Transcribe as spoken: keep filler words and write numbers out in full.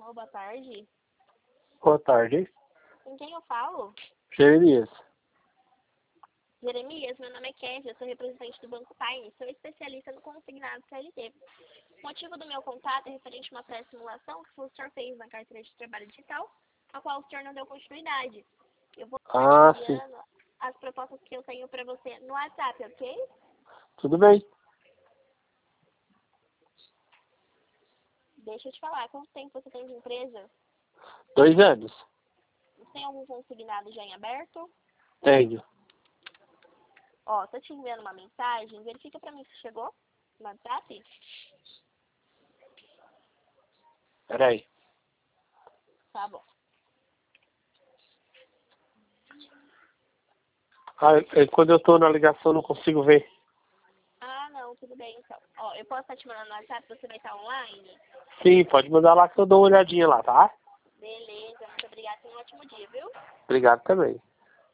Alô, boa tarde. Boa tarde. Com quem eu falo? Jeremias. Jeremias, meu nome é Kevin, eu sou representante do Banco Time, sou especialista no consignado C L T. O motivo do meu contato é referente a uma pré-simulação que o senhor fez na carteira de trabalho digital, a qual o senhor não deu continuidade. Eu vou estar Ah, te sim. enviando as propostas que eu tenho para você no WhatsApp, ok? Tudo bem. Deixa eu te falar, quanto tempo você tem de empresa? Dois anos. Tem algum consignado já em aberto? Tenho. Ó, tô te enviando uma mensagem, verifica pra mim se chegou no WhatsApp. Peraí. Tá bom. Ah, eu- quando eu tô na ligação não consigo ver. Ah, não, tudo bem então. Ó, eu posso estar te mandando no WhatsApp, você vai estar online? Sim, pode mandar lá que eu dou uma olhadinha lá, tá? Beleza, muito obrigada, tenha um ótimo dia, viu? Obrigado também.